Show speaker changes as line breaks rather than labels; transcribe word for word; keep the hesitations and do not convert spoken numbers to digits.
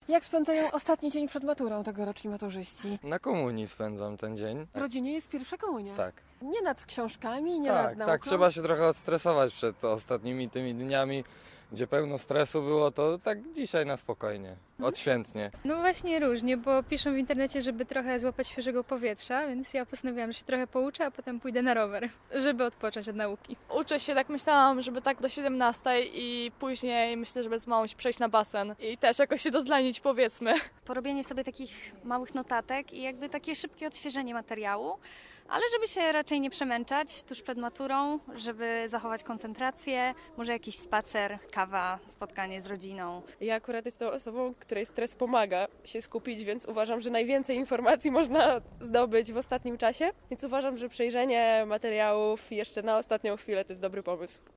Jak spędzają ostatni dzień przed maturą tegoroczni maturzyści?
Na komunii spędzam ten dzień.
W rodzinie jest pierwsza komunia.
Tak,
Nie nad książkami, nie
tak,
nad nauką.
tak. Trzeba się trochę odstresować przed ostatnimi tymi dniami, gdzie pełno stresu było, to tak dzisiaj na spokojnie, odświętnie.
No właśnie różnie, bo piszą w internecie, żeby trochę złapać świeżego powietrza, więc ja postanowiłam, że się trochę pouczę, a potem pójdę na rower, żeby odpocząć od nauki.
Uczę się, tak myślałam, żeby tak do siedemnastej i później myślę, żeby z małą się przejść na basen i też jakoś się dozlenić, powiedzmy.
Porobienie sobie takich małych notatek i jakby takie szybkie odświeżenie materiału, ale żeby się raczej nie przemęczać tuż przed maturą, żeby zachować koncentrację, może jakiś spacer, kawa, spotkanie z rodziną.
Ja akurat jestem osobą, której stres pomaga się skupić, więc uważam, że najwięcej informacji można zdobyć w ostatnim czasie. Więc uważam, że przejrzenie materiałów jeszcze na ostatnią chwilę to jest dobry pomysł.